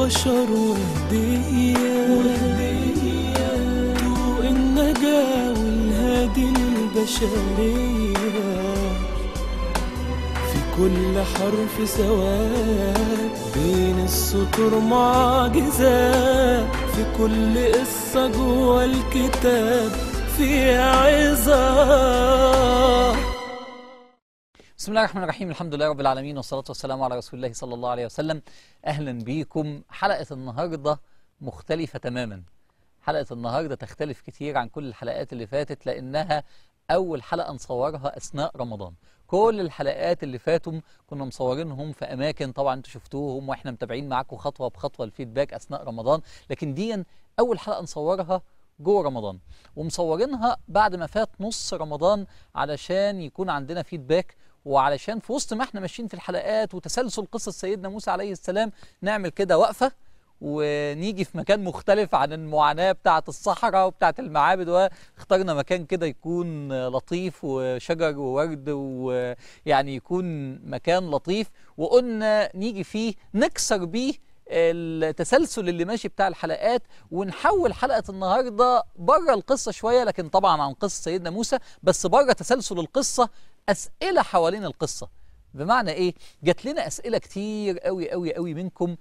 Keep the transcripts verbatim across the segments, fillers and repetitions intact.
للبشر وهدية طوق النجاة والهادي للبشرية، في كل حرف سواد بين السطور معجزات، في كل قصة جوا الكتاب فيها عظة. بسم الله الرحمن الرحيم، الحمد لله رب العالمين، والصلاة والسلام على رسول الله صلى الله عليه وسلم. أهلا بيكم. حلقة النهاردة مختلفة تماما. حلقة النهاردة تختلف كتير عن كل الحلقات اللي فاتت، لأنها أول حلقة نصورها أثناء رمضان. كل الحلقات اللي فاتوا كنا مصورينهم في أماكن طبعا انتوا شفتوهم، وإحنا متابعين معاكم خطوة بخطوة الفيدباك أثناء رمضان، لكن دي أول حلقة نصورها جوه رمضان، ومصورينها بعد ما فات نص رمضان علشان يكون عندنا فيدباك، وعلشان في وسط ما احنا ماشيين في الحلقات وتسلسل قصة سيدنا موسى عليه السلام نعمل كده وقفة ونيجي في مكان مختلف عن المعاناة بتاعة الصحراء وبتاعة المعابد، واخترنا مكان كده يكون لطيف وشجر وورد ويعني يكون مكان لطيف، وقلنا نيجي فيه نكسر بيه التسلسل اللي ماشي بتاع الحلقات، ونحول حلقة النهاردة بره القصة شوية، لكن طبعا عن قصة سيدنا موسى بس بره تسلسل القصة، أسئلة حوالين القصة. بمعنى إيه؟ جات لنا أسئلة كتير قوي قوي قوي منكم.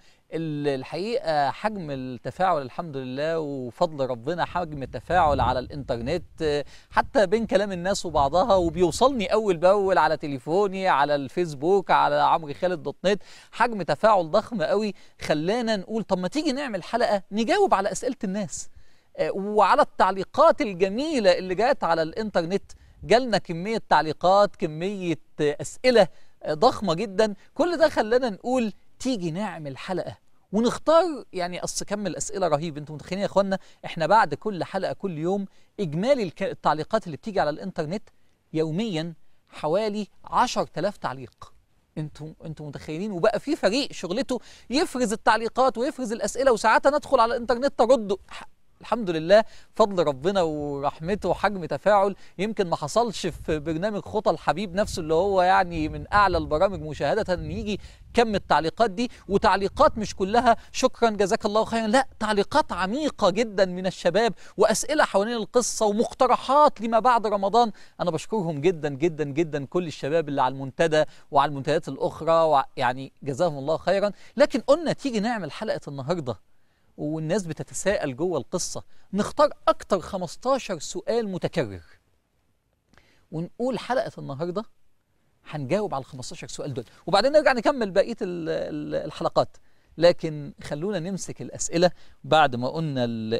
الحقيقة حجم التفاعل الحمد لله وفضل ربنا، حجم التفاعل على الانترنت حتى بين كلام الناس وبعضها، وبيوصلني أول بأول على تليفوني على الفيسبوك على عمرو خالد دوت نت، حجم تفاعل ضخم قوي خلانا نقول طب ما تيجي نعمل حلقة نجاوب على أسئلة الناس وعلى التعليقات الجميلة اللي جات على الانترنت. جالنا كمية تعليقات، كمية أسئلة ضخمة جدا، كل ده خلانا نقول تيجي نعمل حلقة ونختار. يعني أصل كم الأسئلة رهيب، انتم متخيلين يا اخوانا احنا بعد كل حلقة كل يوم إجمالي التعليقات اللي بتيجي على الانترنت يوميا حوالي عشر تلاف تعليق. انتم انتم متخيلين؟ وبقى في فريق شغلته يفرز التعليقات ويفرز الأسئلة، وساعات ندخل على الانترنت ترد. الحمد لله فضل ربنا ورحمته وحجم تفاعل يمكن ما حصلش في برنامج خطى الحبيب نفسه اللي هو يعني من أعلى البرامج مشاهدة، أن يجي كم التعليقات دي، وتعليقات مش كلها شكرا جزاك الله خيرا، لا، تعليقات عميقة جدا من الشباب وأسئلة حوالين القصة ومقترحات لما بعد رمضان. أنا بشكرهم جدا جدا جدا كل الشباب اللي على المنتدى وعلى المنتديات الأخرى، يعني جزاهم الله خيرا. لكن قلنا تيجي نعمل حلقة النهاردة والناس بتتساءل جوه القصة، نختار أكتر خمستاشر سؤال متكرر ونقول حلقة النهاردة هنجاوب على ال خمستاشر سؤال دول، وبعدين نرجع نكمل بقية الحلقات. لكن خلونا نمسك الأسئلة بعد ما قلنا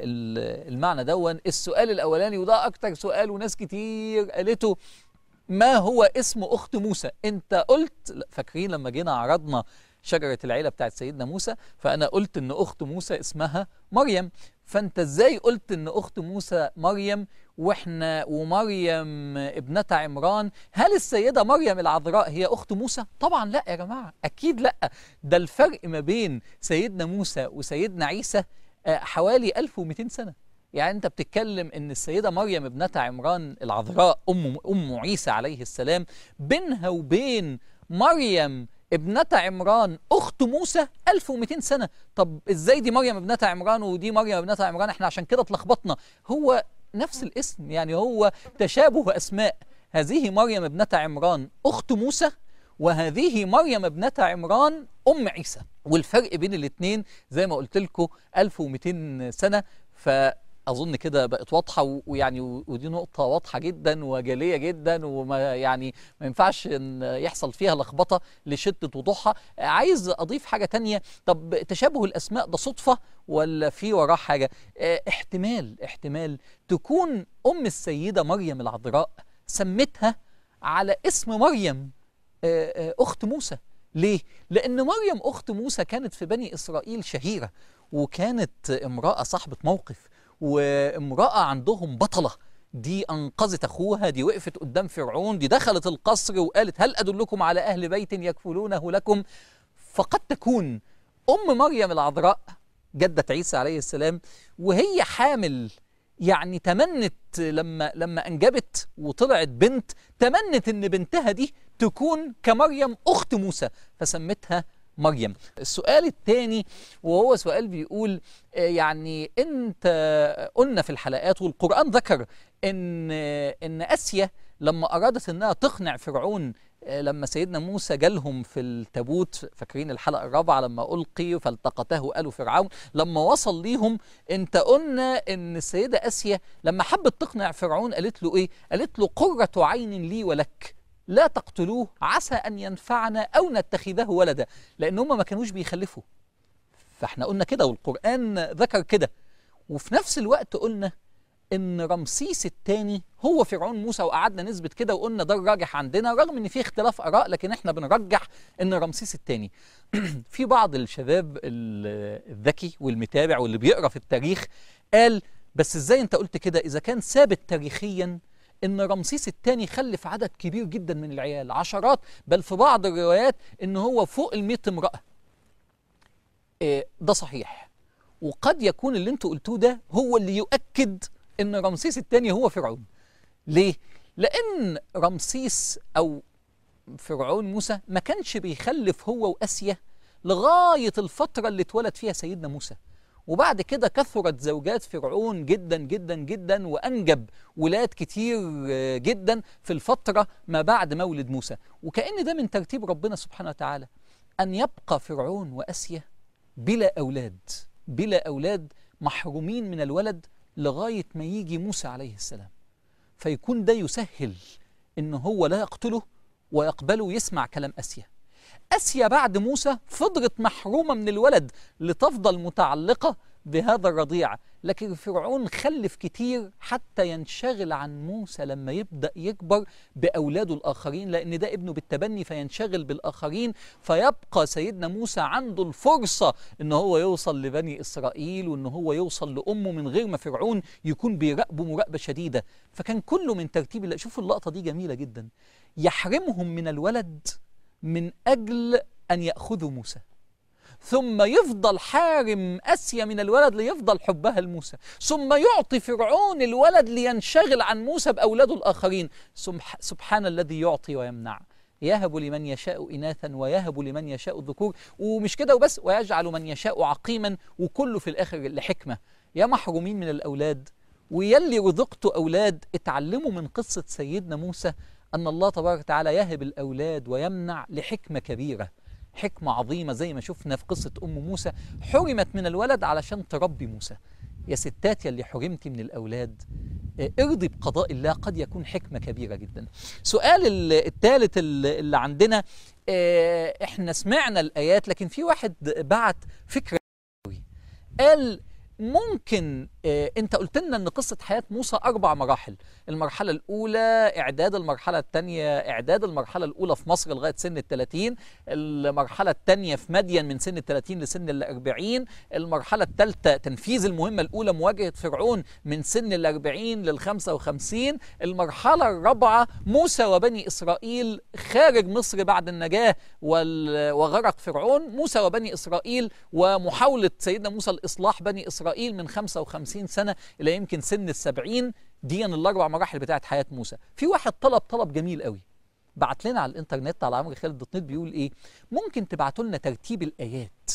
المعنى دون. السؤال الأولاني وده أكتر سؤال وناس كتير قالته، ما هو اسم أخت موسى؟ أنت قلت، فاكرين لما جينا عرضنا شجرة العيلة بتاعت سيدنا موسى، فأنا قلت إن أخت موسى اسمها مريم، فأنت إزاي قلت إن أخت موسى مريم وإحنا ومريم ابنة عمران؟ هل السيدة مريم العذراء هي أخت موسى؟ طبعا لا يا جماعة، أكيد لا. ده الفرق ما بين سيدنا موسى وسيدنا عيسى حوالي ألف ومئتين سنة. يعني أنت بتتكلم إن السيدة مريم ابنة عمران العذراء أم أم عيسى عليه السلام، بينها وبين مريم ابنة عمران أخت موسى ألف ومئتين سنة. طب إزاي دي مريم ابنة عمران ودي مريم ابنة عمران؟ إحنا عشان كده اتلخبطنا، هو نفس الاسم، يعني هو تشابه أسماء. هذه مريم ابنة عمران أخت موسى، وهذه مريم ابنة عمران أم عيسى، والفرق بين الاثنين زي ما قلت لكم ألف ومئتين سنة. ف أظن كده بقت واضحة، ويعني ودي نقطة واضحة جدا وجلية جدا، وما يعني ما ينفعش إن يحصل فيها لخبطة لشدة وضوحها. عايز أضيف حاجة تانية، طب تشابه الأسماء ده صدفة ولا في وراه حاجة؟ اه احتمال احتمال تكون أم السيدة مريم العذراء سمتها على اسم مريم اه اه أخت موسى. ليه؟ لأن مريم أخت موسى كانت في بني إسرائيل شهيرة، وكانت امرأة صاحبة موقف، وامرأة عندهم بطلة. دي أنقذت أخوها، دي وقفت قدام فرعون، دي دخلت القصر وقالت هل أدلكم على أهل بيت يكفلونه لكم؟ فقد تكون أم مريم العذراء جدة عيسى عليه السلام وهي حامل يعني تمنت لما لما انجبت وطلعت بنت، تمنت ان بنتها دي تكون كمريم اخت موسى، فسمتها مريم. السؤال الثاني وهو سؤال بيقول يعني انت قلنا في الحلقات والقرآن ذكر ان ان آسيا لما ارادت انها تقنع فرعون لما سيدنا موسى جالهم في التابوت، فاكرين الحلقة الرابعة لما ألقي فالتقطه آل فرعون، لما وصل ليهم انت قلنا ان السيدة آسيا لما حبت تقنع فرعون قالت له ايه؟ قالت له قرة عين لي ولك لا تقتلوه عسى أن ينفعنا أو نتخذه ولدا، لأن هم ما كانوش بيخلفوا. فاحنا قلنا كده والقرآن ذكر كده. وفي نفس الوقت قلنا إن رمسيس الثاني هو فرعون موسى، وقعدنا نثبت كده وقلنا ده الراجح عندنا رغم إن في اختلاف آراء، لكن احنا بنرجح إن رمسيس الثاني. في بعض الشباب الذكي والمتابع واللي بيقرأ في التاريخ قال بس إزاي أنت قلت كده إذا كان ثابت تاريخياً إن رمسيس الثاني خلف عدد كبير جدا من العيال، عشرات، بل في بعض الروايات إن هو فوق المئة امرأة. إيه ده صحيح، وقد يكون اللي انتوا قلتوه ده هو اللي يؤكد إن رمسيس الثاني هو فرعون. ليه؟ لأن رمسيس أو فرعون موسى ما كانش بيخلف هو وآسيا لغاية الفترة اللي اتولد فيها سيدنا موسى، وبعد كده كثرت زوجات فرعون جدا جدا جدا وأنجب ولاد كتير جدا في الفترة ما بعد مولد موسى. وكأن ده من ترتيب ربنا سبحانه وتعالى أن يبقى فرعون وآسيا بلا أولاد، بلا أولاد، محرومين من الولد لغاية ما يجي موسى عليه السلام، فيكون ده يسهل إن هو لا يقتله ويقبله يسمع كلام آسيا. آسيا بعد موسى فضلت محرومة من الولد لتفضل متعلقة بهذا الرضيع، لكن فرعون خلف كتير حتى ينشغل عن موسى لما يبدأ يكبر بأولاده الآخرين، لأن ده ابنه بالتبني فينشغل بالآخرين، فيبقى سيدنا موسى عنده الفرصة إن هو يوصل لبني إسرائيل وإن هو يوصل لأمه من غير ما فرعون يكون بيراقبه مراقبة شديدة. فكان كله من ترتيب الله. شوفوا اللقطة دي جميلة جدا، يحرمهم من الولد من أجل أن يأخذوا موسى، ثم يفضل حارم آسيا من الولد ليفضل حبها لموسى، ثم يعطي فرعون الولد لينشغل عن موسى بأولاده الآخرين. سبحان الذي يعطي ويمنع، يهب لمن يشاء إناثا ويهب لمن يشاء الذكور. ومش كده وبس، ويجعل من يشاء عقيما، وكله في الآخر لحكمة. يا محرومين من الأولاد ويلي رزقتوا أولاد، اتعلموا من قصة سيدنا موسى أن الله تبارك وتعالى يهب الأولاد ويمنع لحكمة كبيرة، حكمة عظيمة، زي ما شفنا في قصة أم موسى حرمت من الولد علشان تربي موسى. يا ستات يلي حرمتي من الأولاد ارضي بقضاء الله، قد يكون حكمة كبيرة جدا. سؤال الثالث اللي عندنا، احنا سمعنا الآيات لكن في واحد بعت فكرة قال ممكن اه انت قلت لنا ان قصة حياة موسى اربع مراحل، المرحلة الاولى اعداد، المرحلة الثانية اعداد المرحلة الاولى في مصر لغاية سن الثلاثين، المرحلة الثانية في مدين من سن الثلاثين لسن الاربعين، المرحلة الثالثة تنفيذ المهمة الاولى مواجهة فرعون من سن الاربعين للخمسة وخمسين، المرحلة الرابعة موسى وبني اسرائيل خارج مصر بعد النجاة وغرق فرعون، موسى وبني اسرائيل ومحاولة سيدنا موسى الاصلاح بني اسرائيل من خمسة وخمسين سنة إلى يمكن سن السبعين. دي الأربع مراحل بتاعت حياة موسى. في واحد طلب طلب جميل قوي، بعت لنا على الإنترنت على عمرو خالد دوت نت، بيقول إيه؟ ممكن تبعتوا لنا ترتيب الآيات،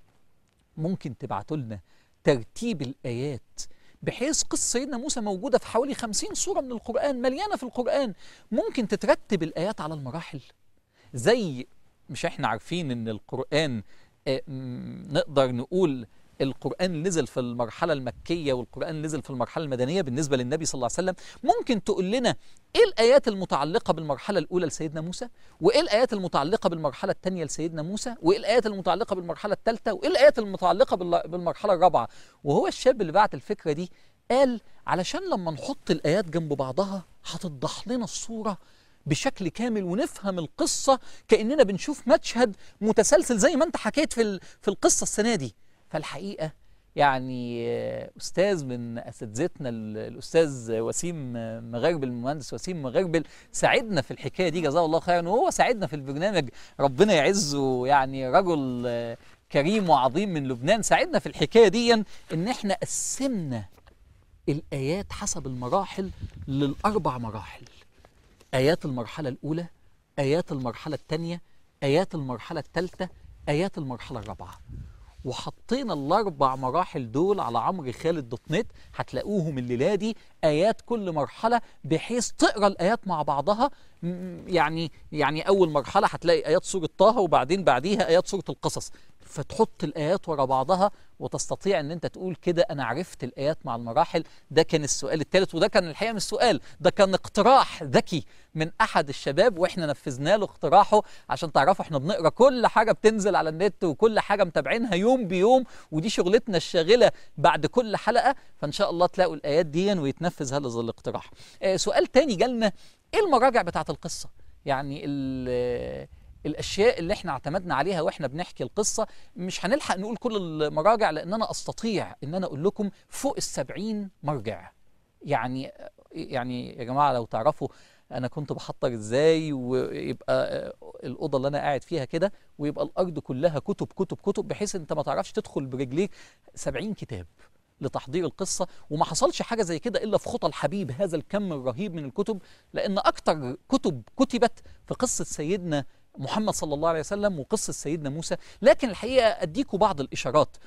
ممكن تبعتوا لنا ترتيب الآيات بحيث قصة سيدنا موسى موجودة في حوالي خمسين سورة من القرآن، مليانة في القرآن، ممكن تترتب الآيات على المراحل. زي مش إحنا عارفين إن القرآن آه نقدر نقول القرآن نزل في المرحلة المكية والقرآن نزل في المرحلة المدنية بالنسبة للنبي صلى الله عليه وسلم. ممكن تقول لنا إيه الآيات المتعلقة بالمرحلة الأولى لسيدنا موسى، وإيه الآيات المتعلقة بالمرحلة الثانية لسيدنا موسى، وإيه الآيات المتعلقة بالمرحلة الثالثة، وإيه الآيات المتعلقة بالمرحلة الرابعة؟ وهو الشاب اللي بعت الفكرة دي قال علشان لما نحط الآيات جنب بعضها هتوضح لنا الصورة بشكل كامل ونفهم القصة كأننا بنشوف مشهد متسلسل زي ما أنت حكيت في في القصة السنة دي. فالحقيقة يعني أستاذ من أساتذتنا الأستاذ وسيم مغربل، المهندس وسيم مغربل، ساعدنا في الحكاية دي جزاه الله خيرا، وهو ساعدنا في البرنامج ربنا يعزه، يعني رجل كريم وعظيم من لبنان، ساعدنا في الحكاية دي إن إحنا قسمنا الآيات حسب المراحل للأربع مراحل: آيات المرحلة الأولى، آيات المرحلة الثانية، آيات المرحلة الثالثة، آيات المرحلة الرابعة، وحطينا الأربع مراحل دول على عمرو خالد دوت نت، هتلاقوهم الليلة دي آيات كل مرحلة بحيث تقرأ الآيات مع بعضها. يعني يعني أول مرحلة هتلاقي آيات سورة طه وبعدين بعديها آيات سورة القصص، فتحط الآيات ورا بعضها وتستطيع أن أنت تقول كده أنا عرفت الآيات مع المراحل. ده كان السؤال الثالث، وده كان الحقيقة مش سؤال، ده كان اقتراح ذكي من أحد الشباب وإحنا نفذنا له اقتراحه عشان تعرفوا إحنا بنقرأ كل حاجة بتنزل على النت وكل حاجة متابعينها يوم بيوم، ودي شغلتنا الشاغلة بعد كل حلقة. فإن شاء الله تلاقوا الآيات دي ويتنفذ هذا الاقتراح. آه سؤال تاني جالنا، إيه المراجع بتاعة القصة؟ يعني الأشياء اللي احنا اعتمدنا عليها واحنا بنحكي القصة. مش هنلحق نقول كل المراجع لأن أنا أستطيع أن أنا أقول لكم فوق السبعين مرجع. يعني يعني يا جماعة لو تعرفوا أنا كنت بحضر إزاي، ويبقى الأوضة اللي أنا قاعد فيها كده ويبقى الأرض كلها كتب كتب كتب بحيث أنت ما تعرفش تدخل برجليك. سبعين كتاب لتحضير القصة، وما حصلش حاجة زي كده إلا في خطى الحبيب، هذا الكم الرهيب من الكتب، لأن أكتر كتب كتبت في قصة سيدنا محمد صلى الله عليه وسلم وقصة سيدنا موسى. لكن الحقيقة أديكم بعض الإشارات.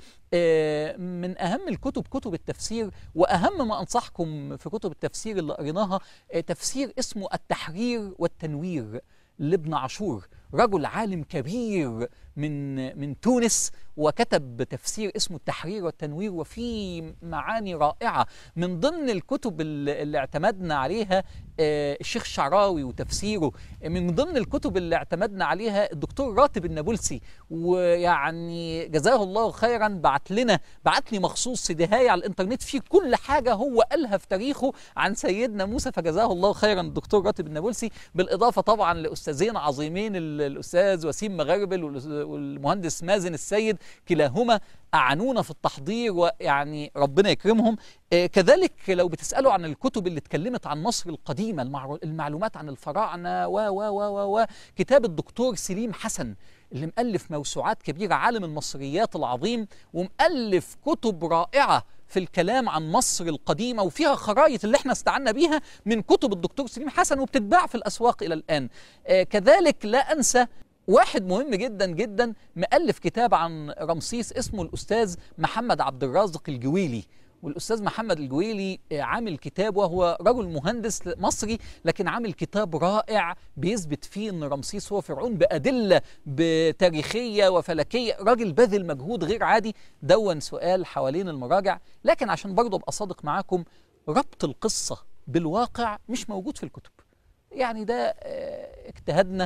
من أهم الكتب كتب التفسير، وأهم ما أنصحكم في كتب التفسير اللي قريناها تفسير اسمه التحرير والتنوير لابن عاشور، رجل عالم كبير من من تونس، وكتب تفسير اسمه التحرير والتنوير وفيه معاني رائعة. من ضمن الكتب اللي اعتمدنا عليها الشيخ الشعراوي وتفسيره، من ضمن الكتب اللي اعتمدنا عليها الدكتور راتب النابلسي، ويعني جزاه الله خيرا بعت لنا بعت لي مخصوص سيديهاي على الانترنت فيه كل حاجة هو قالها في تاريخه عن سيدنا موسى، فجزاه الله خيرا الدكتور راتب النابلسي. بالإضافة طبعا لأستاذين عظيمين، الأستاذ وسيم مغربل والمهندس مازن السيد، كلاهما أعانونا في التحضير ويعني ربنا يكرمهم. آه كذلك لو بتسألوا عن الكتب اللي اتكلمت عن مصر القديمة، المعلومات عن الفراعنة و و و و كتاب الدكتور سليم حسن اللي مؤلف موسوعات كبيرة، عالم المصريات العظيم، ومؤلف كتب رائعة في الكلام عن مصر القديمة، وفيها خرائط اللي احنا استعنا بيها من كتب الدكتور سليم حسن وبتتباع في الأسواق إلى الآن. آه كذلك لا أنسى واحد مهم جدا جدا مؤلف كتاب عن رمسيس اسمه الأستاذ محمد عبد الرازق الجويلي، والأستاذ محمد الجويلي عامل كتاب، وهو رجل مهندس مصري لكن عامل كتاب رائع بيثبت فيه أن رمسيس هو فرعون بأدلة بتاريخية وفلكية. راجل بذل مجهود غير عادي. دون سؤال حوالين المراجع، لكن عشان برضه أبقى صادق معاكم، ربط القصة بالواقع مش موجود في الكتب. يعني ده اجتهادنا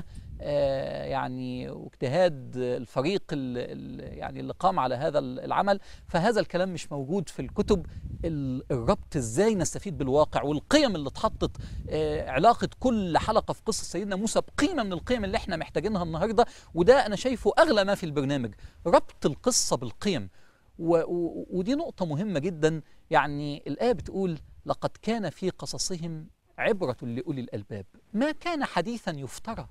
يعني واجتهاد الفريق اللي يعني اللي قام على هذا العمل، فهذا الكلام مش موجود في الكتب. الربط ازاي نستفيد بالواقع والقيم اللي اتحطت، علاقة كل حلقة في قصة سيدنا موسى بقيمة من القيم اللي احنا محتاجينها النهاردة، وده انا شايفه اغلى ما في البرنامج، ربط القصة بالقيم. ودي نقطة مهمة جدا. يعني الآية بتقول لقد كان في قصصهم عبرة لأولي الألباب، ما كان حديثا يفترى،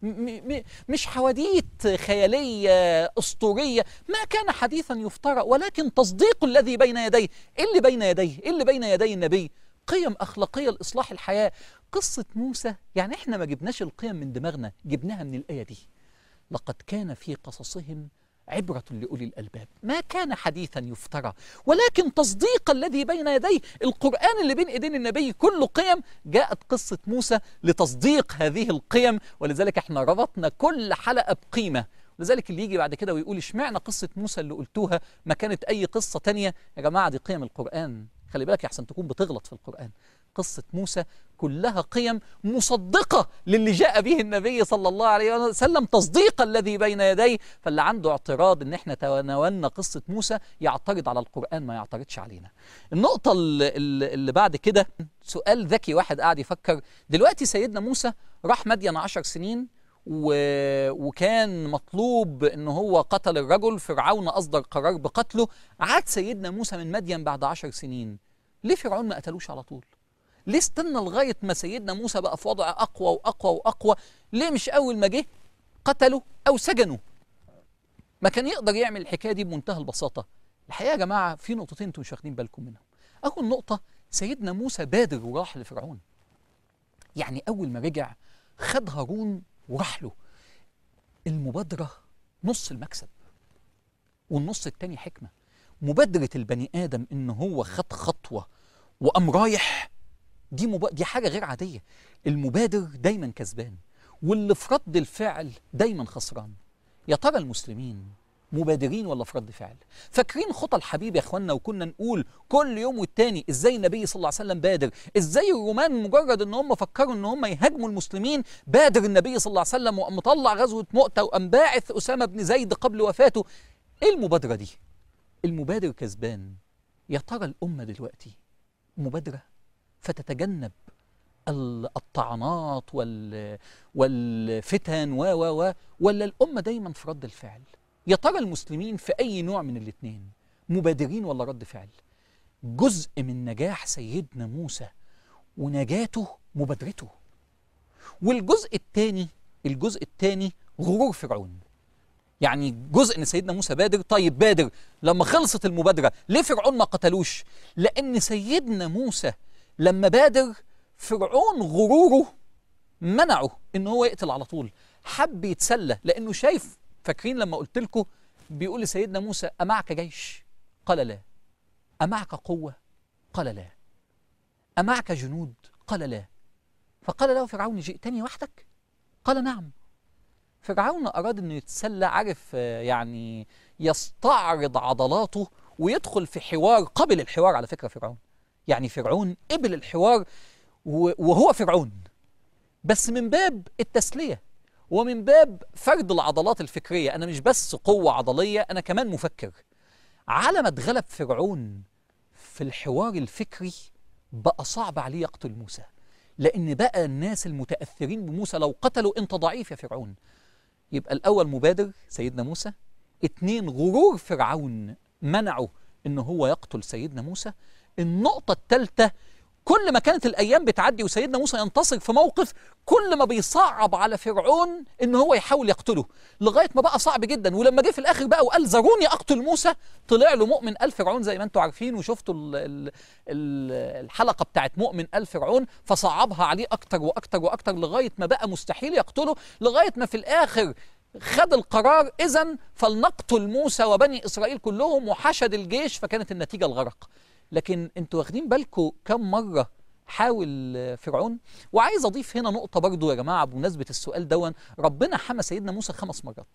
مش حواديت خيالية أسطورية، ما كان حديثا يفترى ولكن تصديق الذي بين يديه. إيه اللي بين يديه؟ إيه اللي بين يدي النبي؟ قيم أخلاقية لإصلاح الحياة. قصة موسى يعني إحنا ما جبناش القيم من دماغنا، جبناها من الآية دي. لقد كان في قصصهم عبرة لأولي الألباب، ما كان حديثا يفترى ولكن تصديق الذي بين يديه. القرآن اللي بين ايدين النبي كله قيم، جاءت قصة موسى لتصديق هذه القيم، ولذلك احنا ربطنا كل حلقة بقيمة. لذلك اللي يجي بعد كده ويقول اشمعنى قصة موسى اللي قلتوها ما كانت أي قصة تانية، يا جماعة دي قيم القرآن، خلي بالك يحسن تكون بتغلط في القرآن. قصة موسى كلها قيم مصدقة للي جاء به النبي صلى الله عليه وسلم، تصديق الذي بين يديه. فاللي عنده اعتراض ان احنا تناولنا قصة موسى يعترض على القرآن، ما يعترضش علينا. النقطة اللي, اللي بعد كده سؤال ذكي، واحد قاعد يفكر دلوقتي سيدنا موسى راح مدين عشر سنين و... وكان مطلوب ان هو قتل الرجل، فرعون اصدر قرار بقتله، عاد سيدنا موسى من مدين بعد عشر سنين، ليه فرعون ما قتلوش على طول؟ ليه استنى لغاية ما سيدنا موسى بقى في وضع أقوى وأقوى وأقوى؟ ليه مش أول ما جه قتله أو سجنه؟ ما كان يقدر يعمل الحكاية دي بمنتهى البساطة. الحقيقة يا جماعة في نقطتين انتوا مش واخدين بالكم منهم. أول نقطة، سيدنا موسى بادر وراح لفرعون، يعني أول ما رجع خد هارون وراح له. المبادرة نص المكسب، والنص التاني حكمة. مبادرة البني آدم إن هو خد خطوة وقام رايح، دي مب... دي حاجة غير عادية. المبادر دايما كسبان، واللي في رد الفعل دايما خسران. يا ترى المسلمين مبادرين ولا في رد فعل؟ فاكرين خطى الحبيب يا اخوانا؟ وكنا نقول كل يوم والتاني ازاي النبي صلى الله عليه وسلم بادر، ازاي الرومان مجرد ان هم فكروا ان هم يهاجموا المسلمين بادر النبي صلى الله عليه وسلم وقام مطلع غزوة مؤتة وقام باعث أسامة بن زيد قبل وفاته. ايه المبادرة دي؟ المبادر كسبان. يا ترى الأمة دلوقتي مبادرة فتتجنب الطعنات وال والفتن و و و ولا الأمة دايما في رد الفعل؟ يا ترى المسلمين في أي نوع من الاثنين، مبادرين ولا رد فعل؟ جزء من نجاح سيدنا موسى ونجاته مبادرته، والجزء الثاني الجزء الثاني غرور فرعون. يعني جزء ان سيدنا موسى بادر، طيب بادر لما خلصت المبادرة ليه فرعون ما قتلوش؟ لأن سيدنا موسى لما بادر فرعون غروره منعه ان هو يقتل على طول، حب يتسلى لانه شايف. فاكرين لما قلت لكم بيقول لسيدنا موسى أمعك جيش؟ قال لا. أمعك قوة؟ قال لا. أمعك جنود؟ قال لا. فقال له فرعون جئتني وحدك؟ قال نعم. فرعون أراد أنه يتسلى، عارف يعني يستعرض عضلاته ويدخل في حوار. قبل الحوار على فكرة فرعون، يعني فرعون قبل الحوار وهو فرعون، بس من باب التسلية ومن باب فرد العضلات الفكرية. أنا مش بس قوة عضلية، أنا كمان مفكر. على ما اتغلب فرعون في الحوار الفكري بقى صعب عليه يقتل موسى، لأن بقى الناس المتأثرين بموسى لو قتلوا أنت ضعيف يا فرعون. يبقى الأول مبادر سيدنا موسى، اتنين غرور فرعون منعه إنه هو يقتل سيدنا موسى. النقطة الثالثة، كل ما كانت الأيام بتعدي وسيدنا موسى ينتصر في موقف، كل ما بيصعب على فرعون إن هو يحاول يقتله، لغاية ما بقى صعب جدا. ولما جه في الآخر بقى وقال ذروني أقتل موسى، طلع له مؤمن آل فرعون زي ما أنتم عارفين وشفتوا ال ال ال الحلقة بتاعت مؤمن آل فرعون، فصعبها عليه أكتر وأكتر وأكتر لغاية ما بقى مستحيل يقتله، لغاية ما في الآخر خد القرار إذن فلنقتل موسى وبني إسرائيل كلهم، وحشد الجيش، فكانت النتيجة الغرق. لكن انتوا واخدين بالكم كم مرة حاول فرعون؟ وعايز اضيف هنا نقطة برضو يا جماعة بمناسبة السؤال دون. ربنا حمى سيدنا موسى خمس مرات.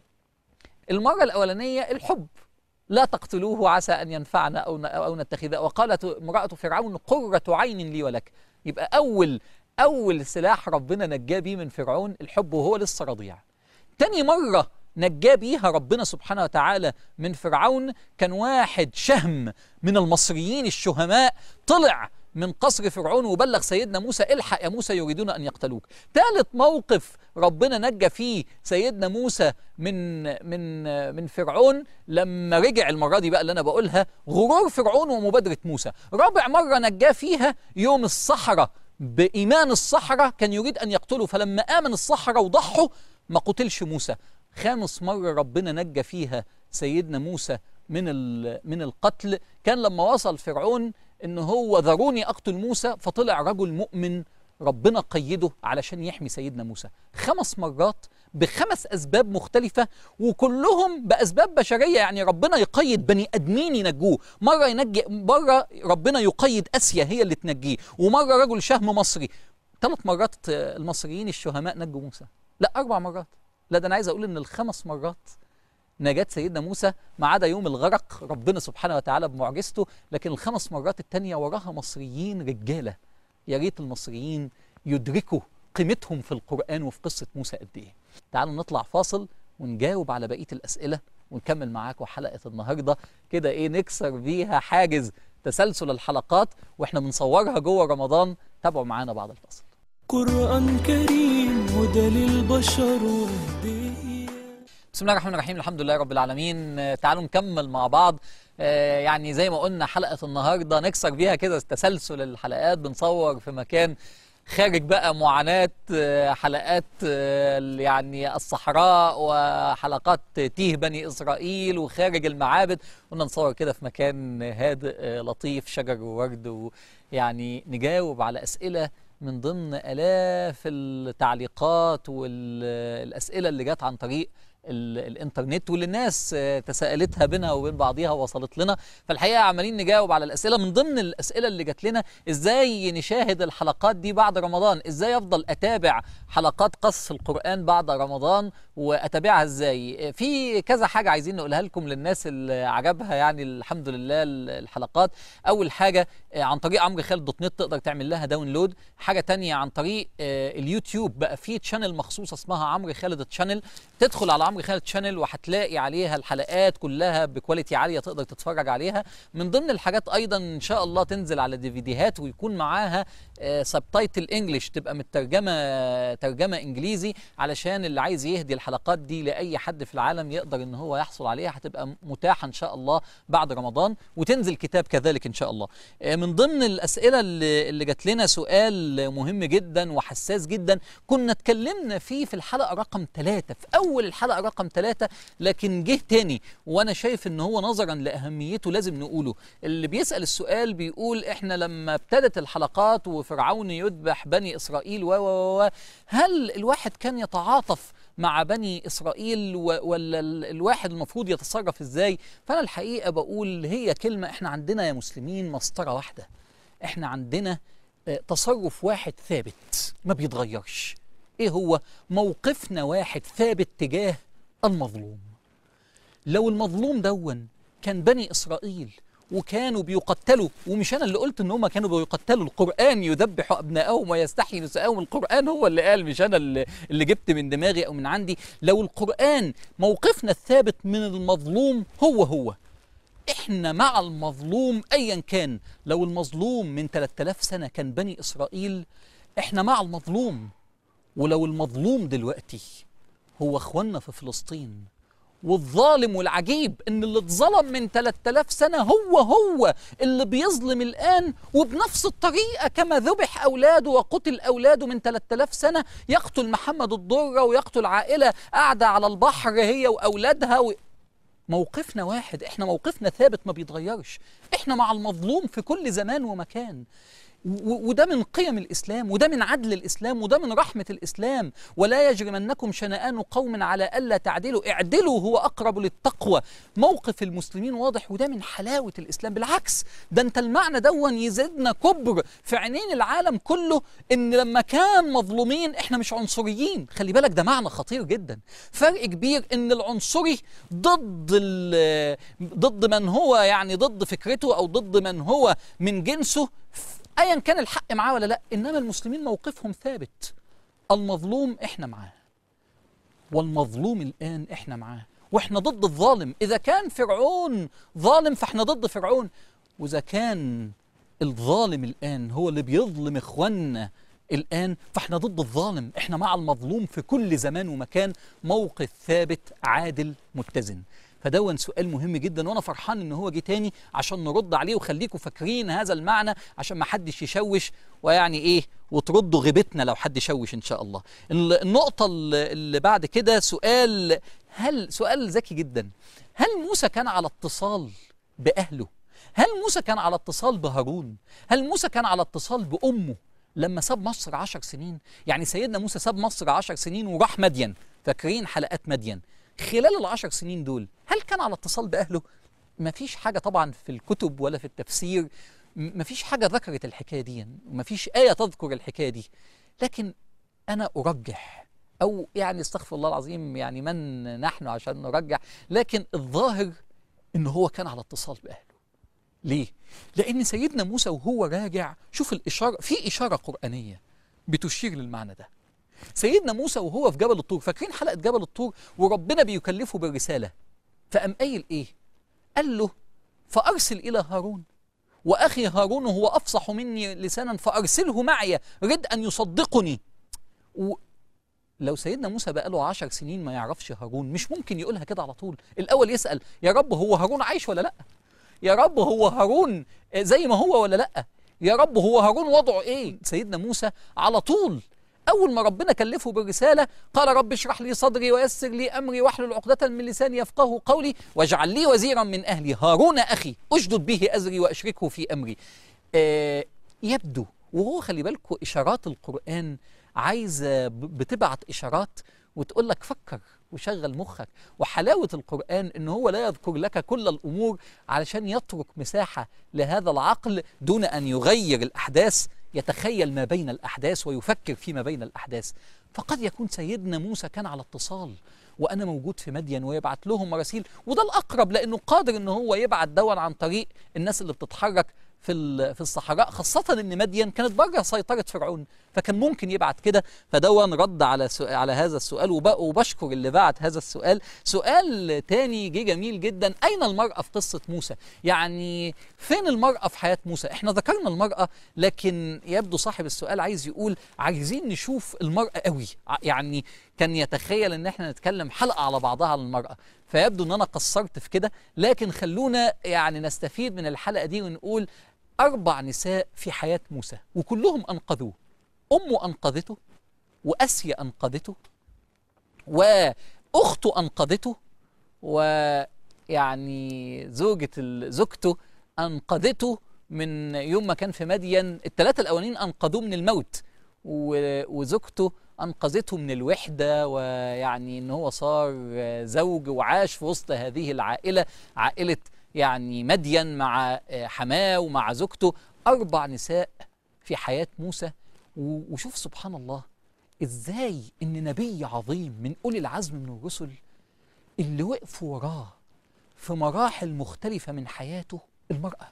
المرة الأولانية الحب، لا تقتلوه عسى أن ينفعنا أو أو نتخذه، وقالت امرأة فرعون قرة عين لي ولك. يبقى أول أول سلاح ربنا نجاه بيه من فرعون الحب وهو لسه رضيع. تاني مرة نجاه بيها ربنا سبحانه وتعالى من فرعون كان واحد شهم من المصريين الشهماء طلع من قصر فرعون وبلغ سيدنا موسى الحق يا موسى يريدون أن يقتلوك. ثالث موقف ربنا نجى فيه سيدنا موسى من من من فرعون لما رجع، المرة دي بقى اللي أنا بقولها غرور فرعون ومبادرة موسى. رابع مرة نجاه فيها يوم الصحراء بإيمان الصحراء، كان يريد أن يقتله فلما آمن الصحراء وضحوا ما قتلش موسى. خامس مرة ربنا نجى فيها سيدنا موسى من من القتل كان لما وصل فرعون إن هو ذروني أقتل موسى، فطلع رجل مؤمن ربنا قيده علشان يحمي سيدنا موسى. خمس مرات بخمس أسباب مختلفة وكلهم بأسباب بشرية، يعني ربنا يقيد بني أدمين ينجوه. مرة ينجي، مرة ربنا يقيد آسيا هي اللي تنجيه، ومرة رجل شهم مصري. ثلاث مرات المصريين الشهماء نجوا موسى، لا أربع مرات. لا ده أنا عايز أقول إن الخمس مرات نجاة سيدنا موسى ما عدا يوم الغرق ربنا سبحانه وتعالى بمعجزته، لكن الخمس مرات التانية وراها مصريين رجالة. يا ريت المصريين يدركوا قيمتهم في القرآن وفي قصة موسى قد إيه. تعالوا نطلع فاصل ونجاوب على بقية الأسئلة ونكمل معاكم حلقة النهاردة كده إيه نكسر بيها حاجز تسلسل الحلقات وإحنا بنصورها جوه رمضان. تابعوا معانا بعد الفاصل. قرآن كريم هدى للبشر وهدية. بسم الله الرحمن الرحيم، الحمد لله رب العالمين. تعالوا نكمل مع بعض. آه يعني زي ما قلنا حلقة النهاردة نكسر بيها كده تسلسل الحلقات، بنصور في مكان خارج بقى معاناة آه حلقات آه يعني الصحراء وحلقات تيه بني إسرائيل وخارج المعابد، قلنا نصور كده في مكان هادئ آه لطيف شجر وورد، ويعني نجاوب على أسئلة من ضمن آلاف التعليقات والأسئلة اللي جات عن طريق الانترنت واللي الناس تساءلتها بينها وبين بعضيها ووصلت لنا. فالحقيقه عمالين نجاوب على الاسئله. من ضمن الاسئله اللي جات لنا ازاي نشاهد الحلقات دي بعد رمضان، ازاي افضل اتابع حلقات قص القرآن بعد رمضان واتابعها ازاي. في كذا حاجه عايزين نقولها لكم للناس اللي عجبها يعني الحمد لله الحلقات. اول حاجه عن طريق عمرو خالد دوت نت تقدر تعمل لها داونلود. حاجه تانية عن طريق اليوتيوب بقى في تشانل مخصوصه اسمها عمرو خالد تشانل، تدخل على عمرو خالد تشانل وهتلاقي عليها الحلقات كلها بكواليتي عاليه تقدر تتفرج عليها. من ضمن الحاجات ايضا ان شاء الله تنزل على ديفيديهات ويكون معاها سبتايتل انجلش، تبقى مترجمه ترجمه انجليزي علشان اللي عايز يهدي الحلقات دي لاي حد في العالم يقدر ان هو يحصل عليها. هتبقى متاحه ان شاء الله بعد رمضان، وتنزل كتاب كذلك ان شاء الله. من ضمن الاسئله اللي, اللي جات لنا سؤال مهم جدا وحساس جدا كنا اتكلمنا فيه في الحلقه رقم ثلاثة، في اول الحلقه رقم ثلاثة، لكن جه تاني وانا شايف ان هو نظرا لاهميته لازم نقوله. اللي بيسال السؤال بيقول احنا لما ابتدت الحلقات وفرعون يذبح بني اسرائيل و و هل الواحد كان يتعاطف مع بني إسرائيل ولا الواحد المفروض يتصرف إزاي؟ فأنا الحقيقة بقول هي كلمة، إحنا عندنا يا مسلمين مسطرة واحدة، إحنا عندنا تصرف واحد ثابت ما بيتغيرش. إيه هو؟ موقفنا واحد ثابت تجاه المظلوم. لو المظلوم دون كان بني إسرائيل وكانوا بيقتلوا، ومش أنا اللي قلت إن هم كانوا بيقتلوا، القرآن يذبح أبناءهم ويستحيي نساءهم، القرآن هو اللي قال، مش أنا اللي, اللي جبت من دماغي أو من عندي. لو القرآن موقفنا الثابت من المظلوم هو هو، إحنا مع المظلوم أيا كان. لو المظلوم من ثلاثة آلاف سنة كان بني إسرائيل، إحنا مع المظلوم. ولو المظلوم دلوقتي هو إخواننا في فلسطين، والظالم والعجيب ان اللي اتظلم من ثلاثة آلاف سنة هو هو اللي بيظلم الآن، وبنفس الطريقة كما ذبح أولاده وقتل أولاده من ثلاثة آلاف سنة يقتل محمد الضرة ويقتل عائلة قاعدة على البحر هي وأولادها و... موقفنا واحد، احنا موقفنا ثابت ما بيتغيرش، احنا مع المظلوم في كل زمان ومكان. وده من قيم الإسلام، وده من عدل الإسلام، وده من رحمة الإسلام. ولا يجرمنكم شنآن قوم على ألا تعدلوا اعدلوا هو أقرب للتقوى. موقف المسلمين واضح، وده من حلاوة الإسلام. بالعكس، ده انت المعنى دون يزيدنا كبر في عينين العالم كله، ان لما كان مظلومين احنا مش عنصريين. خلي بالك ده معنى خطير جدا، فرق كبير ان العنصري ضد ضد من هو يعني ضد فكرته او ضد من هو من جنسه ايا كان الحق معاه ولا لا. انما المسلمين موقفهم ثابت، المظلوم احنا معاه، والمظلوم الان احنا معاه، واحنا ضد الظالم. اذا كان فرعون ظالم فاحنا ضد فرعون، واذا كان الظالم الان هو اللي بيظلم اخواننا الان فاحنا ضد الظالم. احنا مع المظلوم في كل زمان ومكان، موقف ثابت عادل متزن. فدون سؤال مهم جدا، وانا فرحان ان هو جه تاني عشان نرد عليه، وخليكم فاكرين هذا المعنى عشان ما حدش يشوش ويعني ايه وتردوا غيبتنا لو حد شوش ان شاء الله. النقطة اللي بعد كده سؤال، هل سؤال ذكي جدا، هل موسى كان على اتصال بأهله؟ هل موسى كان على اتصال بهارون؟ هل موسى كان على اتصال بأمه لما ساب مصر عشر سنين؟ يعني سيدنا موسى ساب مصر عشر سنين وراح مدين، فاكرين حلقات مدين؟ خلال العشر سنين دول هل كان على اتصال بأهله؟ مفيش حاجة طبعا في الكتب ولا في التفسير، مفيش حاجة ذكرت الحكاية دي، ومفيش آية تذكر الحكاية دي. لكن أنا أرجح، أو يعني استغفر الله العظيم، يعني من نحن عشان نرجح، لكن الظاهر إن هو كان على اتصال بأهله. ليه؟ لأن سيدنا موسى وهو راجع، شوف الإشارة، في إشارة قرآنية بتشير للمعنى ده. سيدنا موسى وهو في جبل الطور، فاكرين حلقة جبل الطور وربنا بيكلفه بالرسالة، فقام قايل إيه؟ قال له فأرسل إلى هارون وأخي هارون هو أفصح مني لسانا فأرسله معي رد أن يصدقني. و... لو سيدنا موسى بقى له عشر سنين ما يعرفش هارون، مش ممكن يقولها كده على طول. الأول يسأل يا رب هو هارون عايش ولا لأ؟ يا رب هو هارون زي ما هو ولا لأ؟ يا رب هو هارون وضعه إيه؟ سيدنا موسى على طول أول ما ربنا كلفه بالرسالة قال رب اشرح لي صدري ويسر لي أمري واحلل عقدة من لساني يفقهوا قولي واجعل لي وزيرا من أهلي هارون أخي أشدد به أزري وأشركه في أمري. آه يبدو، وهو خلي بالكم إشارات القرآن عايزة بتبعت إشارات، وتقول لك فكر وشغل مخك. وحلاوة القرآن إن هو لا يذكر لك كل الأمور علشان يترك مساحة لهذا العقل دون أن يغير الأحداث، يتخيل ما بين الأحداث ويفكر فيما بين الأحداث. فقد يكون سيدنا موسى كان على اتصال وأنا موجود في مدين ويبعت لهم مراسيل، وده الأقرب لأنه قادر إن هو يبعت دول عن طريق الناس اللي بتتحرك في في الصحراء، خاصة إن مدين كانت بره سيطرة فرعون، فكان ممكن يبعت كده. فدون رد على على هذا السؤال، وبشكر اللي بعت هذا السؤال. سؤال تاني جه جميل جدا: أين المرأة في قصة موسى؟ يعني فين المرأة في حياة موسى؟ احنا ذكرنا المرأة، لكن يبدو صاحب السؤال عايز يقول عايزين نشوف المرأة قوي، يعني كان يتخيل ان احنا نتكلم حلقة على بعضها على المرأة، فيبدو ان انا قصرت في كده. لكن خلونا يعني نستفيد من الحلقة دي ونقول أربع نساء في حياة موسى وكلهم أنقذوه. أمه أنقذته، وأسيا أنقذته، وأخته أنقذته، ويعني زوجة زوجته أنقذته من يوم ما كان في مدين. الثلاثة الأولين أنقذوه من الموت، وزوجته أنقذته من الوحدة، ويعني إن هو صار زوج وعاش في وسط هذه العائلة، عائلة يعني مدين مع حماه ومع زوجته. أربع نساء في حياة موسى. وشوف سبحان الله إزاي إن نبي عظيم من أولي العزم من الرسل اللي وقفوا وراه في مراحل مختلفة من حياته المرأة.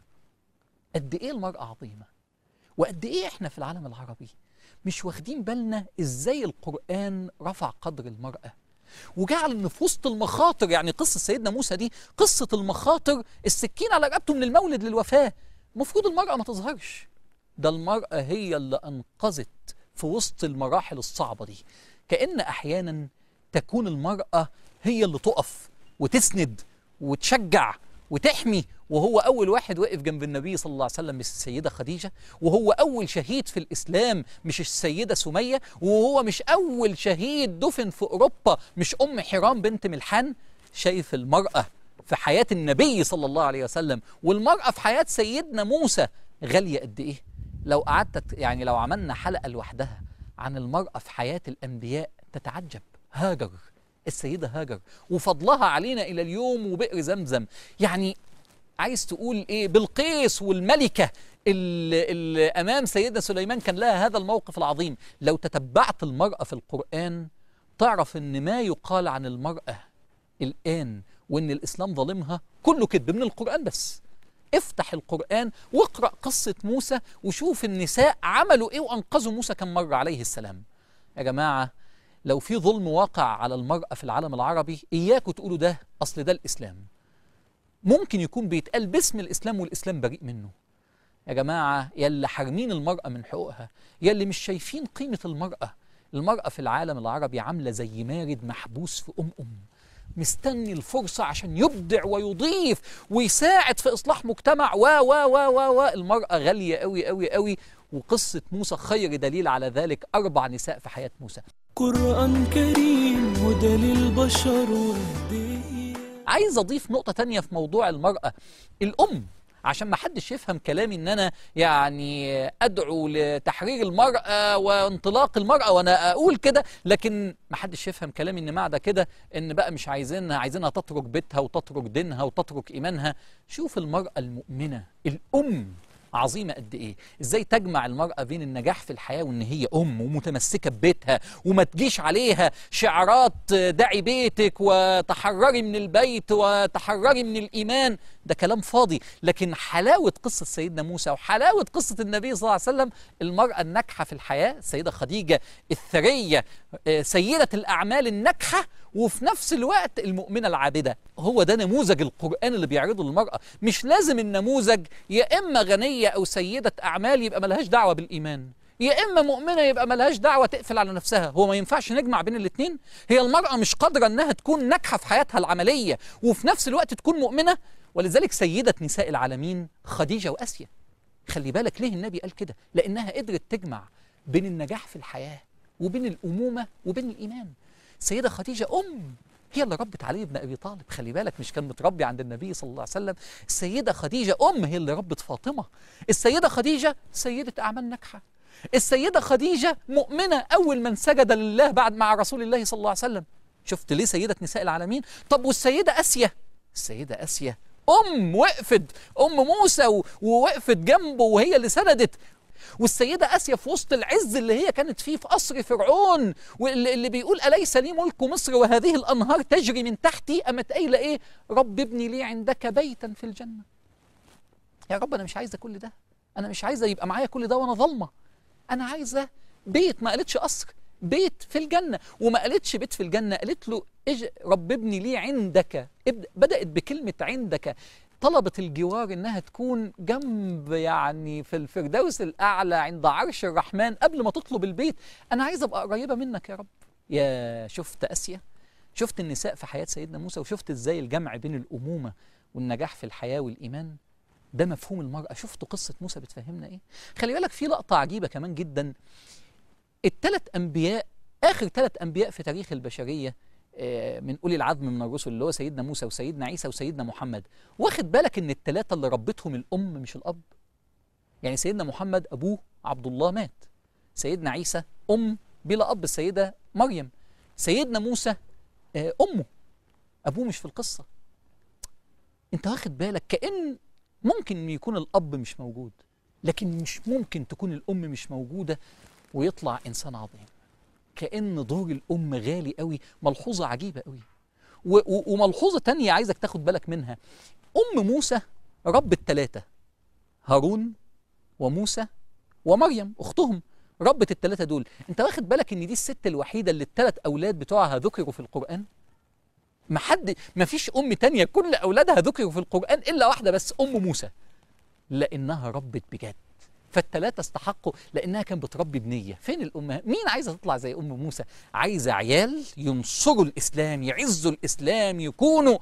قد إيه المرأة عظيمة، وقد إيه إحنا في العالم العربي مش واخدين بالنا إزاي القرآن رفع قدر المرأة وجعل ان في وسط المخاطر. يعني قصه سيدنا موسى دي قصه المخاطر، السكين على رقبته من المولد للوفاه، المفروض المراه ما تظهرش. ده المراه هي اللي انقذت في وسط المراحل الصعبه دي. كأن احيانا تكون المراه هي اللي تقف وتسند وتشجع وتحمي. وهو أول واحد وقف جنب النبي صلى الله عليه وسلم مش السيدة خديجة، وهو أول شهيد في الإسلام مش السيدة سمية، وهو مش أول شهيد دفن في أوروبا مش أم حرام بنت ملحان. شايف المرأة في حياة النبي صلى الله عليه وسلم والمرأة في حياة سيدنا موسى غالية قد إيه؟ لو قعدت يعني لو عملنا حلقة لوحدها عن المرأة في حياة الأنبياء تتعجب. هاجر، السيدة هاجر وفضلها علينا إلى اليوم، وبئر زمزم. يعني عايز تقول إيه؟ بلقيس والملكة اللي, اللي أمام سيدنا سليمان كان لها هذا الموقف العظيم. لو تتبعت المرأة في القرآن تعرف أن ما يقال عن المرأة الآن وأن الإسلام ظالمها كله كذب من القرآن بس. افتح القرآن واقرأ قصة موسى وشوف النساء عملوا إيه وأنقذوا موسى كم مرة عليه السلام. يا جماعة لو في ظلم واقع على المرأة في العالم العربي إياكوا تقولوا ده أصل ده الإسلام. ممكن يكون بيتقال باسم الإسلام والإسلام بريء منه. يا جماعة يلي حارمين المرأة من حقوقها، يلي مش شايفين قيمة المرأة. المرأة في العالم العربي عاملة زي مارد محبوس في أم أم مستني الفرصة عشان يبدع ويضيف ويساعد في إصلاح مجتمع و و و و و المرأة غالية قوي قوي قوي. وقصة موسى خير دليل على ذلك. أربع نساء في حياة موسى. قرآن كريم هدى للبشر وهدية. عايز أضيف نقطة تانية في موضوع المرأة، الأم، عشان ما حدش يفهم كلامي ان انا يعني ادعو لتحرير المرأة وانطلاق المرأة وانا اقول كده، لكن ما حدش يفهم كلامي ان معنى كده ان بقى مش عايزينها عايزينها تترك بيتها وتترك دينها وتترك ايمانها. شوف المرأة المؤمنة الام عظيمة قد ايه، ازاي تجمع المرأة بين النجاح في الحياة وان هي ام ومتمسكة ببيتها وما تجيش عليها شعارات دعي بيتك وتحرري من البيت وتحرري من الايمان، ده كلام فاضي. لكن حلاوة قصة سيدنا موسى وحلاوة قصة النبي صلى الله عليه وسلم، المرأة الناجحة في الحياة السيدة خديجة الثرية سيدة الأعمال الناجحة وفي نفس الوقت المؤمنة العابدة. هو ده نموذج القرآن اللي بيعرضه للمرأة. مش لازم النموذج يا إما غنية أو سيدة أعمال يبقى ملهاش دعوة بالإيمان، يا إما مؤمنة يبقى ملهاش دعوة تقفل على نفسها. هو ما ينفعش نجمع بين الاثنين. هي المرأة مش قادرة أنها تكون ناجحة في حياتها العملية وفي نفس الوقت تكون مؤمنة. ولذلك سيدة نساء العالمين خديجة وأسيا. خلي بالك ليه النبي قال كده؟ لأنها قدرت تجمع بين النجاح في الحياة وبين الأمومة وبين الإيمان. السيدة خديجة أم، هي اللي ربت علي بن أبي طالب. خلي بالك مش كان متربي عند النبي صلى الله عليه وسلم. السيدة خديجة أم، هي اللي ربت فاطمة. السيدة خديجة سيدة أعمال ناجحة. السيدة خديجة مؤمنة أول من سجد لله بعد مع رسول الله صلى الله عليه وسلم. شفت ليه سيدة نساء العالمين؟ طب والسيدة آسيا، السيدة آسيا أم وقفت أم موسى ووقفت جنبه وهي اللي سندت. والسيدة آسيا في وسط العز اللي هي كانت فيه في قصر فرعون، واللي بيقول أليس لي ملك مصر وهذه الأنهار تجري من تحتي، قامت قايلة إيه؟ رب ابني لي عندك بيتا في الجنة. يا رب أنا مش عايزة كل ده، أنا مش عايزة يبقى معايا كل ده وأنا ظلمة، أنا عايزة بيت. ما قالتش قصر، بيت في الجنة. وما قالتش بيت في الجنة، قالت له إج رب ابني لي عندك. بدأت بكلمة عندك، طلبت الجوار إنها تكون جنب يعني في الفردوس الأعلى عند عرش الرحمن قبل ما تطلب البيت. أنا عايزة أبقى قريبة منك يا رب. يا شفت آسيا، شفت النساء في حياة سيدنا موسى، وشفت إزاي الجمع بين الأمومة والنجاح في الحياة والإيمان. ده مفهوم المرأة. شفتوا قصة موسى بتفهمنا إيه؟ خلي بالك في لقطة عجيبة كمان جدا. الثلاث أنبياء، آخر ثلاث أنبياء في تاريخ البشرية من أولي العزم من الرسل، اللي هو سيدنا موسى وسيدنا عيسى وسيدنا محمد، واخد بالك إن الثلاثة اللي ربتهم الأم مش الأب. يعني سيدنا محمد أبوه عبد الله مات، سيدنا عيسى أم بلا أب السيدة مريم، سيدنا موسى أمه، أبوه مش في القصة. أنت واخد بالك كأن ممكن يكون الأب مش موجود، لكن مش ممكن تكون الأم مش موجودة ويطلع إنسان عظيم. كأن دور الأم غالي قوي. ملحوظة عجيبة قوي. وملحوظة تانية عايزك تاخد بالك منها. أم موسى رب الثلاثة، هارون وموسى ومريم أختهم، ربت الثلاثة دول. أنت واخد بالك إن دي الست الوحيدة اللي الثلاث أولاد بتوعها ذكروا في القرآن؟ ما حد، ما فيش أم تانية كل أولادها ذكروا في القرآن إلا واحدة بس، أم موسى، لأنها ربت بجد. فالثلاثة استحقوا لأنها كانت بتربي بنية. فين الأمهات؟ مين عايزة تطلع زي أم موسى؟ عايزة عيال ينصروا الإسلام، يعزوا الإسلام، يكونوا.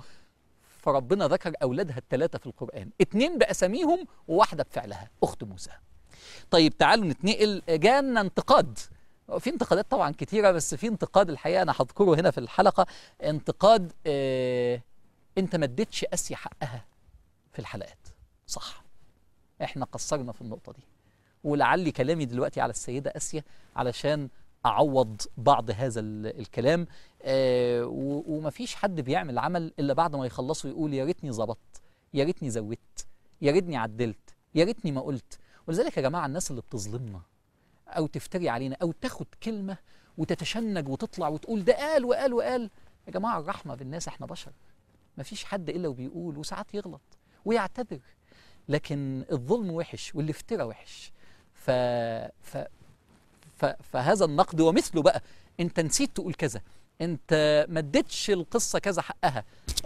فربنا ذكر أولادها الثلاثة في القرآن، اتنين بأساميهم وواحدة بفعلها، أخت موسى. طيب تعالوا نتنقل. جانا انتقاد، في انتقادات طبعا كتيرة، بس في انتقاد الحقيقة أنا هذكره هنا في الحلقة. انتقاد اه أنت ما اديتش آسيا حقها في الحلقات. صح، احنا قصرنا في النقطة دي، ولعلي كلامي دلوقتي على السيدة آسيا علشان أعوض بعض هذا الكلام. آه ومفيش حد بيعمل عمل إلا بعد ما يخلصوا يقول يا ريتني ظبطت، يا ريتني زودت، يا ريتني عدلت، يا ريتني ما قلت. ولذلك يا جماعة الناس اللي بتظلمنا أو تفتري علينا أو تاخد كلمة وتتشنج وتطلع وتقول ده قال وقال وقال، يا جماعة الرحمة بالناس، احنا بشر، مفيش حد إلا وبيقول وساعات يغلط ويعتذر، لكن الظلم وحش والافتراء وحش. ف... ف... ف... فهذا النقد ومثله بقى، انت نسيت تقول كذا، انت ما اديتش القصه كذا حقها.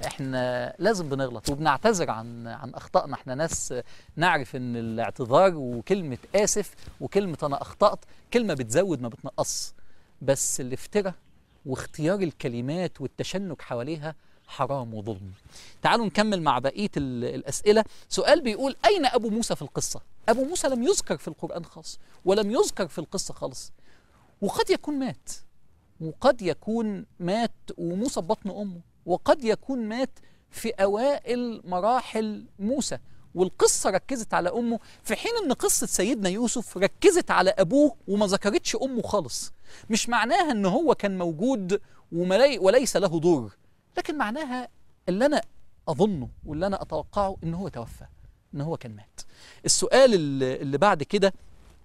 احنا لازم بنغلط وبنعتذر عن عن اخطائنا. احنا ناس نعرف ان الاعتذار وكلمه اسف وكلمه انا اخطات كلمه بتزود ما بتنقص، بس الافتراء واختيار الكلمات والتشنج حواليها حرام وظلم. تعالوا نكمل مع بقية الأسئلة. سؤال بيقول أين أبو موسى في القصة؟ أبو موسى لم يذكر في القرآن خالص، ولم يذكر في القصة خالص، وقد يكون مات، وقد يكون مات وموسى ببطن أمه، وقد يكون مات في أوائل مراحل موسى والقصة ركزت على أمه، في حين أن قصة سيدنا يوسف ركزت على أبوه وما ذكرتش أمه خالص. مش معناها أنه هو كان موجود وليس له دور، لكن معناها اللي أنا أظنه واللي أنا أتوقعه إن هو توفى، إن هو كان مات. السؤال اللي بعد كده،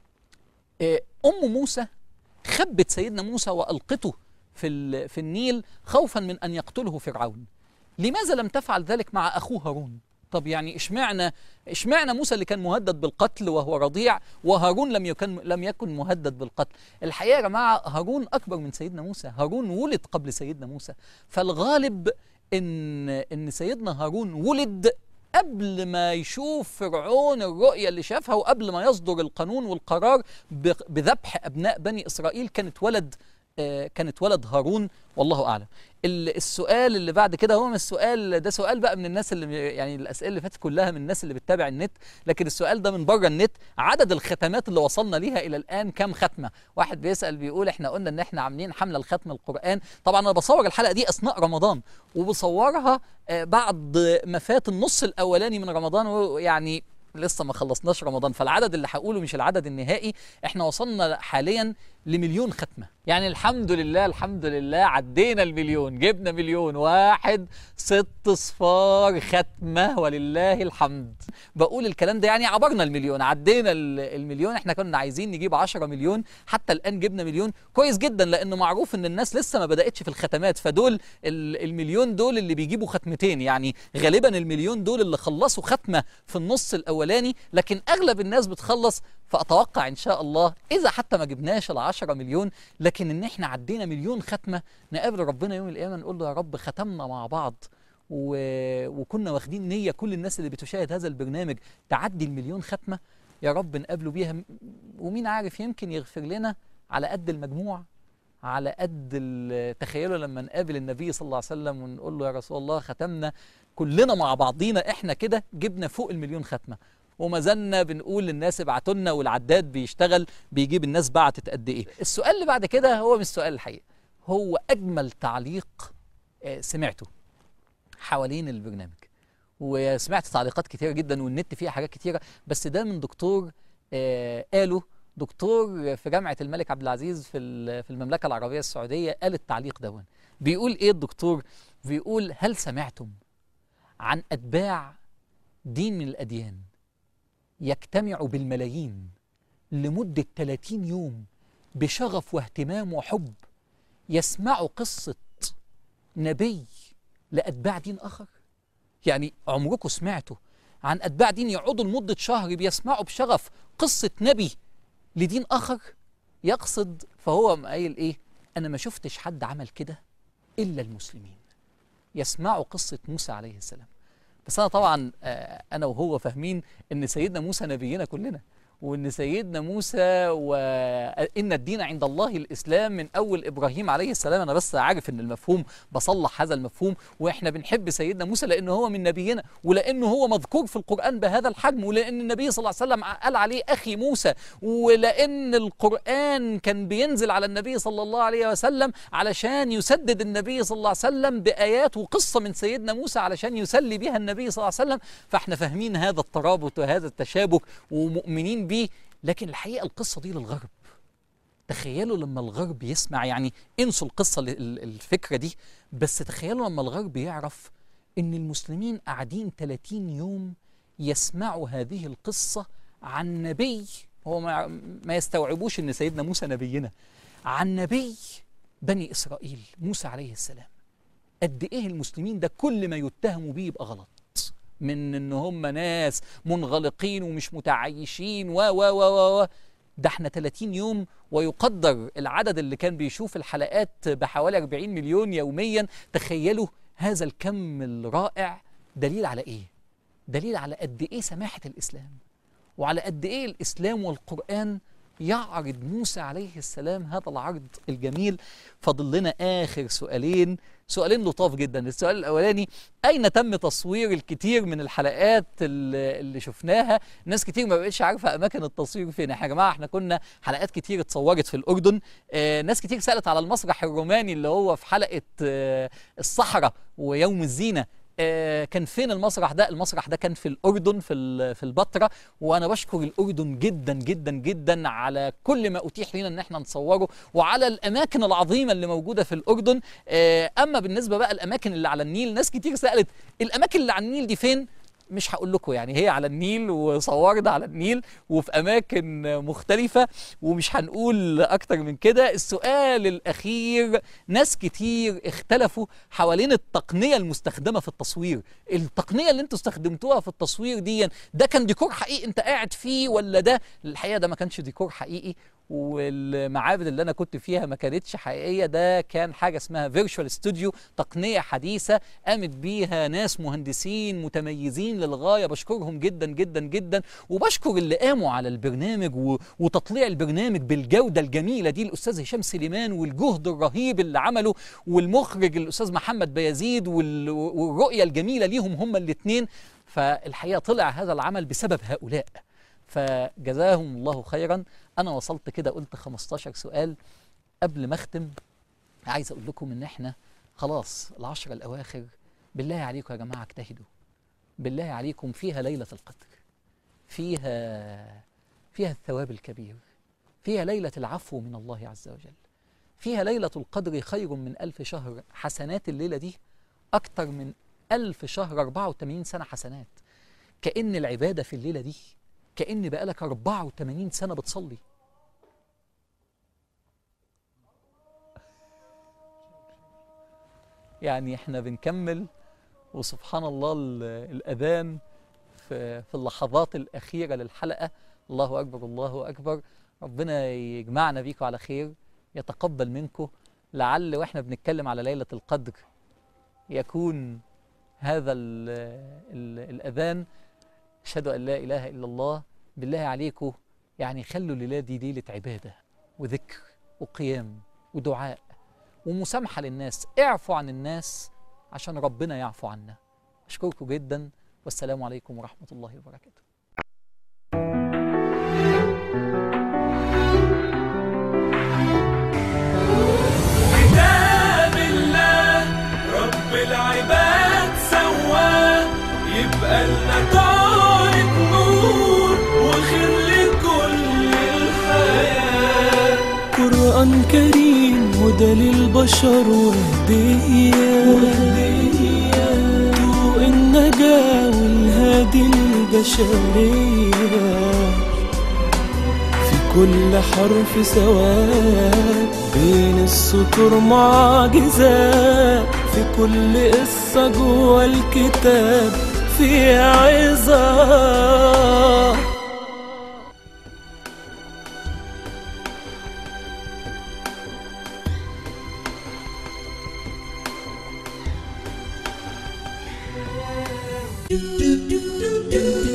أم موسى خبت سيدنا موسى وألقته في في النيل خوفا من أن يقتله فرعون. لماذا لم تفعل ذلك مع أخوه هارون؟ طب يعني اشمعنى اشمعنى موسى اللي كان مهدد بالقتل وهو رضيع، وهارون لم يكن لم يكن مهدد بالقتل؟ الحقيقه يا جماعه هارون اكبر من سيدنا موسى، هارون ولد قبل سيدنا موسى، فالغالب ان ان سيدنا هارون ولد قبل ما يشوف فرعون الرؤيا اللي شافها، وقبل ما يصدر القانون والقرار بذبح ابناء بني اسرائيل كانت ولد كانت ولد هارون، والله اعلم. السؤال اللي بعد كده هو من السؤال ده سؤال بقى من الناس اللي يعني الاسئله اللي فاتت كلها من الناس اللي بتتابع النت، لكن السؤال ده من بره النت. عدد الختمات اللي وصلنا ليها الى الان كم ختمه؟ واحد بيسال بيقول احنا قلنا ان احنا عاملين حمله لختم القران. طبعا انا بصور الحلقه دي اثناء رمضان، وبصورها بعد ما فات النص الاولاني من رمضان، ويعني لسه ما خلصناش رمضان، فالعدد اللي هقوله مش العدد النهائي. احنا وصلنا حاليا لمليون ختمة، يعني الحمد لله الحمد لله عدينا المليون، جبنا مليون واحد ست صفار ختمة ولله الحمد. بقول الكلام ده يعني عبرنا المليون، عدينا المليون. احنا كنا عايزين نجيب عشرة مليون، حتى الآن جبنا مليون، كويس جدا، لأنه معروف ان الناس لسه ما بدأتش في الختمات، فدول المليون دول اللي بيجيبوا ختمتين، يعني غالبا المليون دول اللي خلصوا ختمة في النص الأولاني، لكن أغلب الناس بتخلص. فأتوقع إن شاء الله إذا حتى ما جبناش العشرة مليون، لكن إن إحنا عدينا مليون ختمة، نقابل ربنا يوم القيامة نقول له يا رب ختمنا مع بعض و... وكنا واخدين نية كل الناس اللي بتشاهد هذا البرنامج تعدي المليون ختمة، يا رب نقابله بيها. ومين عارف يمكن يغفر لنا على قد المجموع، على قد تخيلوا لما نقابل النبي صلى الله عليه وسلم ونقول له يا رسول الله ختمنا كلنا مع بعضينا، احنا كده جبنا فوق المليون ختمة، وما زلنا بنقول للناس ابعتوا لنا، والعداد بيشتغل بيجيب الناس بعتت قد ايه. السؤال اللي بعد كده هو مش سؤال الحقيقة، هو أجمل تعليق سمعته حوالين البرنامج، وسمعت تعليقات كتيرة جدا والنت فيها حاجات كتيرة، بس ده من دكتور قاله دكتور في جامعة الملك عبد العزيز في في المملكة العربية السعودية، قال التعليق ده. بيقول ايه الدكتور؟ بيقول هل سمعتم عن أتباع دين من الأديان يجتمعوا بالملايين لمدة ثلاثين يوم بشغف واهتمام وحب يسمعوا قصة نبي لأتباع دين آخر؟ يعني عمركم سمعتوا عن أتباع دين يقعدوا لمدة شهر بيسمعوا بشغف قصة نبي لدين آخر؟ يقصد، فهو قايل إيه؟ أنا ما شفتش حد عمل كده إلا المسلمين، يسمعوا قصة موسى عليه السلام. بس أنا طبعا أنا وهو فاهمين إن سيدنا موسى نبينا كلنا، وإن سيدنا موسى وإن الدين عند الله الإسلام من أول إبراهيم عليه السلام. أنا بس عارف إن المفهوم بصلح هذا المفهوم، وإحنا بنحب سيدنا موسى لأنه هو من نبينا، ولأنه هو مذكور في القرآن بهذا الحجم، ولأن النبي صلى الله عليه وسلم قال عليه أخي موسى، ولأن القرآن كان بينزل على النبي صلى الله عليه وسلم علشان يسدد النبي صلى الله عليه وسلم بآيات وقصة من سيدنا موسى علشان يسلي بها النبي صلى الله عليه وسلم. فإحنا فاهمين هذا الترابط وهذا التشابك ومؤمنين بيه. لكن الحقيقة القصة دي للغرب. تخيلوا لما الغرب يسمع، يعني انسوا القصة الفكرة دي، بس تخيلوا لما الغرب يعرف ان المسلمين قاعدين ثلاثين يوم يسمعوا هذه القصة عن نبي، هو ما, ما يستوعبوش ان سيدنا موسى نبينا، عن نبي بني إسرائيل موسى عليه السلام. قد ايه المسلمين ده كل ما يتهموا بيه يبقى غلط، من ان هم ناس منغلقين ومش متعايشين و و و و ده احنا ثلاثين يوم، ويقدر العدد اللي كان بيشوف الحلقات بحوالي أربعين مليون يوميا. تخيلوا هذا الكم الرائع. دليل على ايه؟ دليل على قد ايه سماحة الإسلام، وعلى قد ايه الإسلام والقرآن يعرض موسى عليه السلام هذا العرض الجميل. فاضل لنا آخر سؤالين، سؤالين لطاف جدا. السؤال الأولاني، أين تم تصوير الكثير من الحلقات اللي, اللي شفناها؟ ناس كتير ما بقتش عارفة أماكن التصوير فين. يا جماعة احنا كنا حلقات كتير اتصورت في الأردن. آه ناس كتير سألت على المسرح الروماني اللي هو في حلقة آه الصحراء ويوم الزينة. آه كان فين المسرح ده؟ المسرح ده كان في الأردن في في البتراء، وأنا بشكر الأردن جدا جدا جدا على كل ما أتيح لنا إن احنا نصوره، وعلى الأماكن العظيمة اللي موجودة في الأردن. آه أما بالنسبة بقى الأماكن اللي على النيل، ناس كتير سألت الأماكن اللي على النيل دي فين؟ مش هقول لكم، يعني هي على النيل وصورنا على النيل وفي أماكن مختلفة، ومش هنقول أكتر من كده. السؤال الأخير، ناس كتير اختلفوا حوالين التقنية المستخدمة في التصوير. التقنية اللي انتوا استخدمتوها في التصوير دي، ده كان ديكور حقيقي انت قاعد فيه ولا ده؟ الحقيقة ده ما كانش ديكور حقيقي، والمعابد اللي انا كنت فيها ما كانتش حقيقيه. ده كان حاجه اسمها فيرتشوال ستوديو، تقنيه حديثه قامت بيها ناس مهندسين متميزين للغايه، بشكرهم جدا جدا جدا. وبشكر اللي قاموا على البرنامج وتطليع البرنامج بالجوده الجميله دي، الاستاذ هشام سليمان والجهد الرهيب اللي عمله، والمخرج الاستاذ محمد بيزيد، والرؤيه الجميله ليهم هم الاثنين. فالحقيقه طلع هذا العمل بسبب هؤلاء، فجزاهم الله خيرا. أنا وصلت كده قلت خمستاشر سؤال. قبل ما أختم عايز أقول لكم إن إحنا خلاص العشرة الأواخر. بالله عليكم يا جماعة اجتهدوا، بالله عليكم فيها ليلة القدر. فيها فيها الثواب الكبير، فيها ليلة العفو من الله عز وجل، فيها ليلة القدر خير من ألف شهر. حسنات الليلة دي أكتر من ألف شهر، أربعة وثمانين سنة حسنات. كأن العبادة في الليلة دي كأن بقالك أربعة وثمانين سنة بتصلي. يعني احنا بنكمل وسبحان الله الأذان في في اللحظات الأخيرة للحلقة. الله أكبر الله أكبر. ربنا يجمعنا بيكم على خير، يتقبل منكم. لعل وإحنا بنتكلم على ليلة القدر يكون هذا ال ال الأذان أشهد أن لا إله إلا الله. بالله عليكم يعني خلوا الليلة دي ليلة عبادة وذكر وقيام ودعاء ومسامحة للناس. اعفوا عن الناس عشان ربنا يعفو عنا. أشكركم جدا والسلام عليكم ورحمة الله وبركاته. كتاب الله رب العباد سواه، يبقى لنا طارق نور وخير لكل الحياة. قرآن كريم هدى للبشر وهدية، ضوء النجاة والهادي البشرية. في كل حرف سواد، بين السطور معجزات. في كل قصة جوا الكتاب فيها عظات. do do do do